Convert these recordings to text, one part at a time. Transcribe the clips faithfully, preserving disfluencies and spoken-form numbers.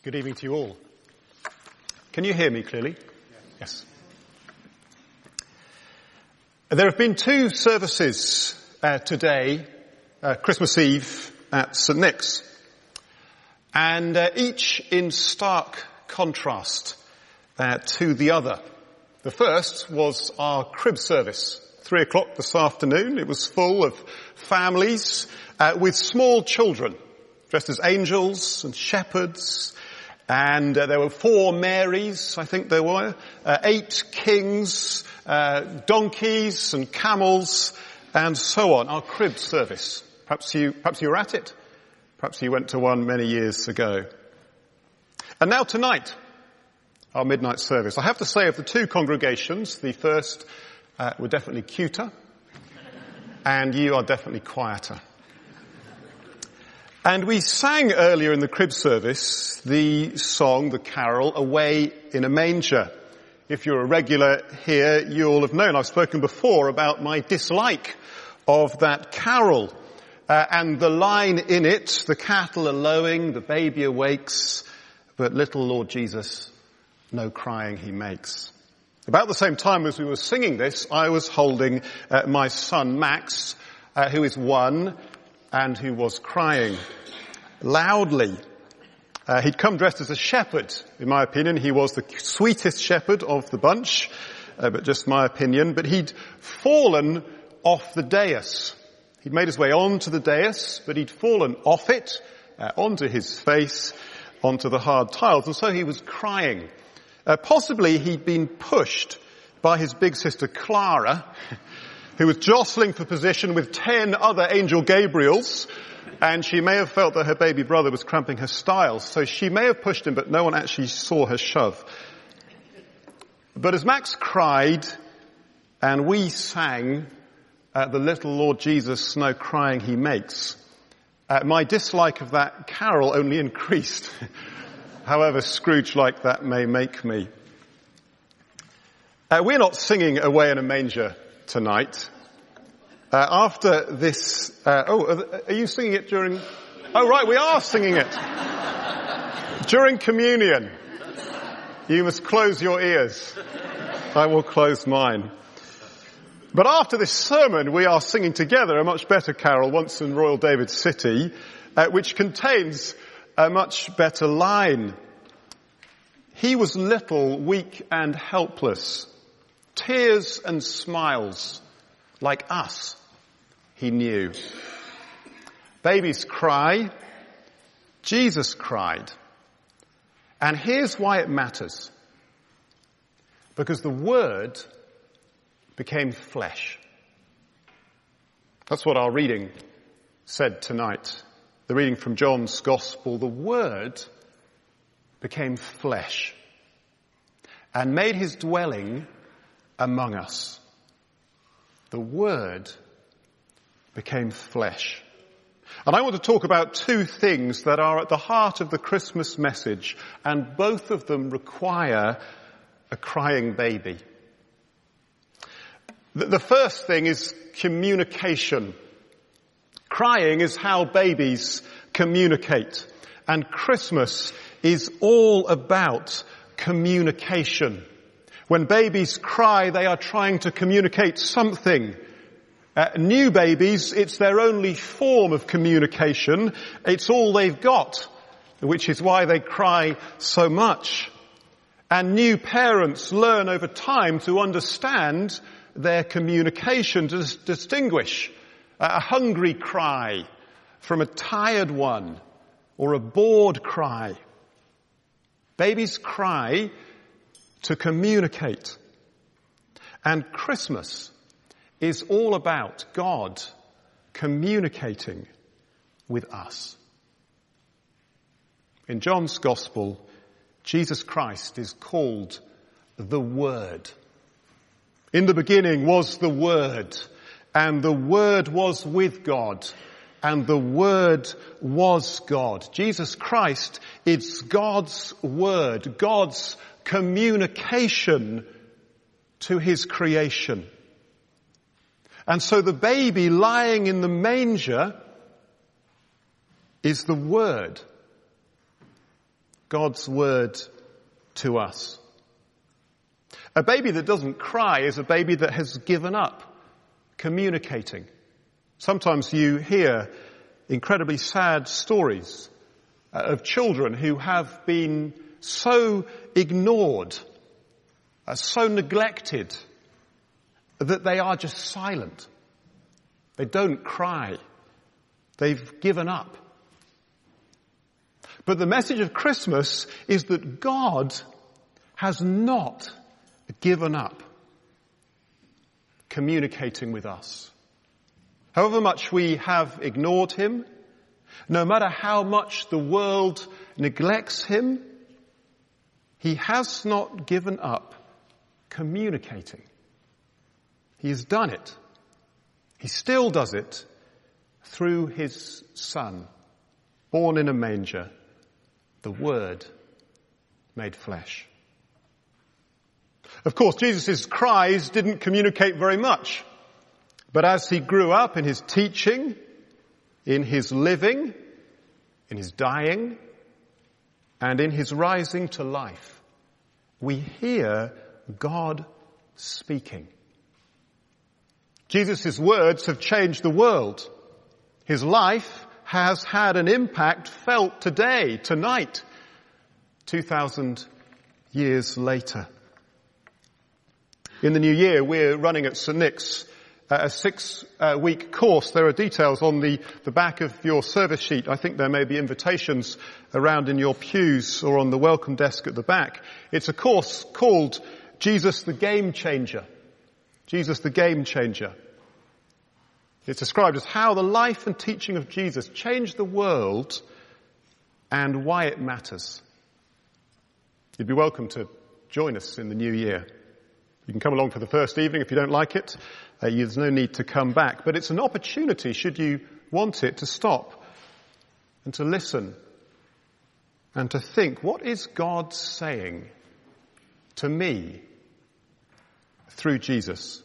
Good evening to you all. Can you hear me clearly? Yes. There have been two services uh, today, uh, Christmas Eve at Saint Nick's, and uh, each in stark contrast uh, to the other. The first was our crib service, three o'clock this afternoon. It was full of families uh, with small children, dressed as angels and shepherds. And uh, there were four Marys, I think there were, uh, eight kings, uh, donkeys and camels, and so on. Our crib service. Perhaps you, perhaps you were at it. Perhaps you went to one many years ago. And now tonight, our midnight service. I have to say of the two congregations, the first uh, were definitely cuter, and you are definitely quieter. And we sang earlier in the crib service the song, the carol, Away in a Manger. If you're a regular here, you'll have known I've spoken before about my dislike of that carol. Uh, and the line in it, the cattle are lowing, the baby awakes, but little Lord Jesus, no crying he makes. About the same time as we were singing this, I was holding uh, my son Max, uh, who is one, and who was crying loudly. Uh, he'd come dressed as a shepherd. In my opinion, he was the sweetest shepherd of the bunch, uh, but just my opinion. But he'd fallen off the dais. He'd made his way onto the dais, but he'd fallen off it, uh, onto his face, onto the hard tiles, and so he was crying. Uh, possibly he'd been pushed by his big sister Clara, who was jostling for position with ten other angel Gabriels, and she may have felt that her baby brother was cramping her style, so she may have pushed him, but no one actually saw her shove. But as Max cried, and we sang uh, the little Lord Jesus, no crying he makes, uh, my dislike of that carol only increased, however Scrooge-like that may make me. Uh, we're not singing Away in a Manger tonight. Uh, after this, uh, oh, are you singing it during, oh right, we are singing it. During communion. You must close your ears. I will close mine. But after this sermon, we are singing together a much better carol, Once in Royal David City, uh, which contains a much better line. He was little, weak and helpless. Tears and smiles, like us, he knew. Babies cry. Jesus cried. And here's why it matters. Because the Word became flesh. That's what our reading said tonight. The reading from John's Gospel. The Word became flesh and made his dwelling among us. The Word became flesh. And I want to talk about two things that are at the heart of the Christmas message, and both of them require a crying baby. The first thing is communication. Crying is how babies communicate, and Christmas is all about communication. When babies cry, they are trying to communicate something. Uh, new babies, it's their only form of communication. It's all they've got, which is why they cry so much. And new parents learn over time to understand their communication, to dis- distinguish a hungry cry from a tired one or a bored cry. Babies cry to communicate. And Christmas is all about God communicating with us. In John's Gospel, Jesus Christ is called the Word. In the beginning was the Word, and the Word was with God, and the Word was God. Jesus Christ is God's Word, God's communication to his creation. And so the baby lying in the manger is the Word. God's word to us. A baby that doesn't cry is a baby that has given up communicating. Sometimes you hear incredibly sad stories of children who have been so ignored, uh, so neglected, that they are just silent. They don't cry. They've given up. But the message of Christmas is that God has not given up communicating with us. However much we have ignored him, no matter how much the world neglects him, he has not given up communicating. He has done it. He still does it through his Son, born in a manger, the Word made flesh. Of course, Jesus' cries didn't communicate very much. But as he grew up in his teaching, in his living, in his dying, and in his rising to life, we hear God speaking. Jesus' words have changed the world. His life has had an impact felt today, tonight, two thousand years later. In the new year, we're running at Saint Nick's a six-week course. There are details on the, the back of your service sheet. I think there may be invitations around in your pews or on the welcome desk at the back. It's a course called Jesus the Game Changer. Jesus the Game Changer. It's described as how the life and teaching of Jesus changed the world and why it matters. You'd be welcome to join us in the new year. You can come along for the first evening if you don't like it. Uh, there's no need to come back. But it's an opportunity, should you want it, to stop and to listen and to think, what is God saying to me through Jesus?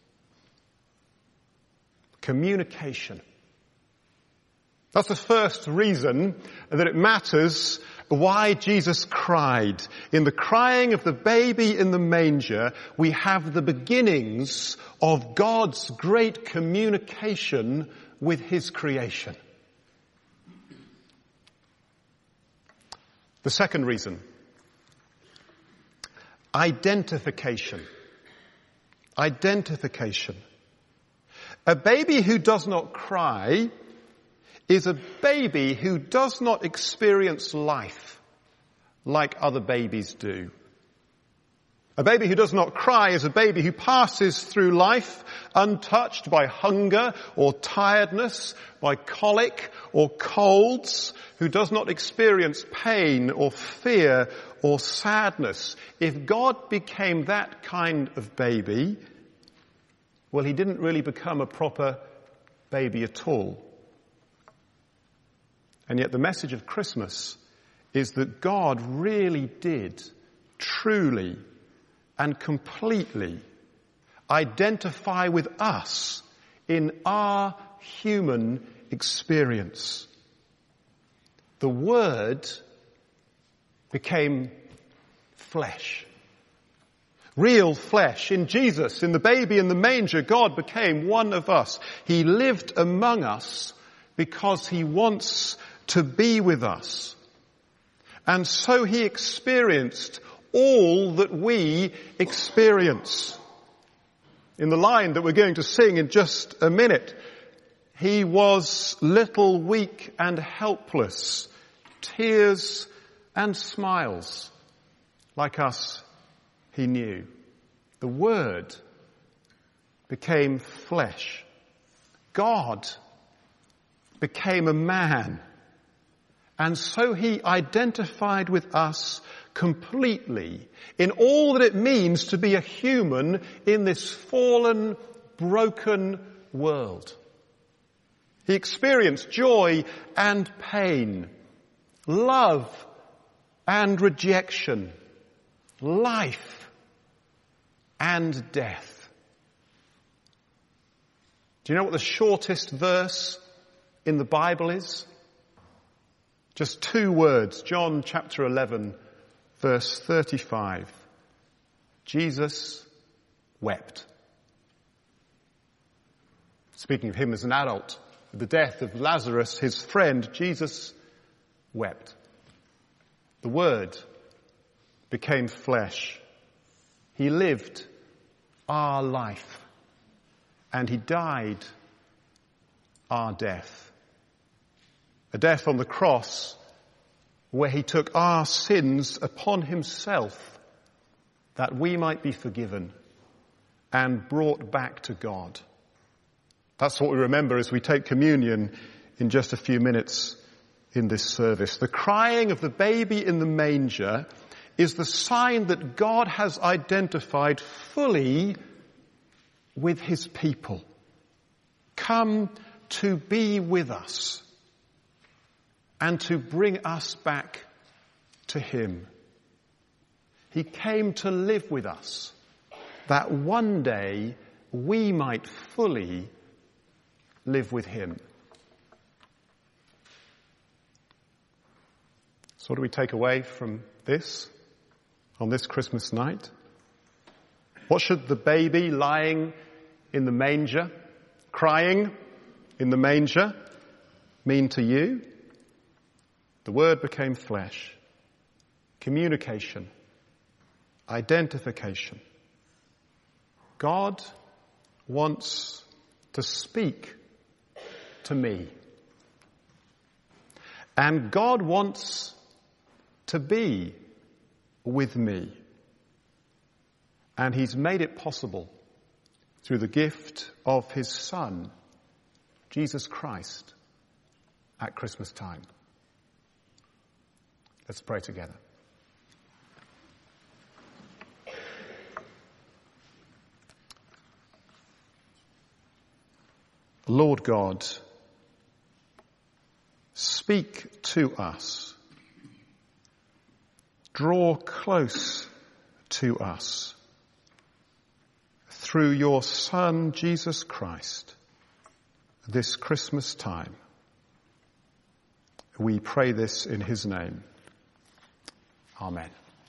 Communication. That's the first reason that it matters why Jesus cried. In the crying of the baby in the manger, we have the beginnings of God's great communication with his creation. The second reason, identification. Identification. A baby who does not cry is a baby who does not experience life like other babies do. A baby who does not cry is a baby who passes through life untouched by hunger or tiredness, by colic or colds, who does not experience pain or fear or sadness. If God became that kind of baby, well, he didn't really become a proper baby at all. And yet the message of Christmas is that God really did, truly and completely identify with us in our human experience. The Word became flesh. Real flesh. In Jesus, in the baby in the manger, God became one of us. He lived among us because he wants to be with us. And so he experienced all that we experience. In the line that we're going to sing in just a minute, he was little, weak and helpless, tears and smiles, like us he knew. The Word became flesh. God became a man. And so he identified with us completely in all that it means to be a human in this fallen, broken world. He experienced joy and pain, love and rejection, life and death. Do you know what the shortest verse in the Bible is? Just two words, John chapter eleven, verse thirty-five. Jesus wept. Speaking of him as an adult, with the death of Lazarus, his friend, Jesus wept. The Word became flesh. He lived our life, and he died our death. A death on the cross where he took our sins upon himself that we might be forgiven and brought back to God. That's what we remember as we take communion in just a few minutes in this service. The crying of the baby in the manger is the sign that God has identified fully with his people. Come to be with us and to bring us back to him. He came to live with us, that one day we might fully live with him. So what do we take away from this on this Christmas night? What should the baby lying in the manger, crying in the manger, mean to you? The Word became flesh. Communication. Identification. God wants to speak to me. And God wants to be with me. And he's made it possible through the gift of his Son, Jesus Christ, at Christmas time. Let's pray together. Lord God, speak to us. Draw close to us through your Son, Jesus Christ, this Christmas time. We pray this in his name. Amen.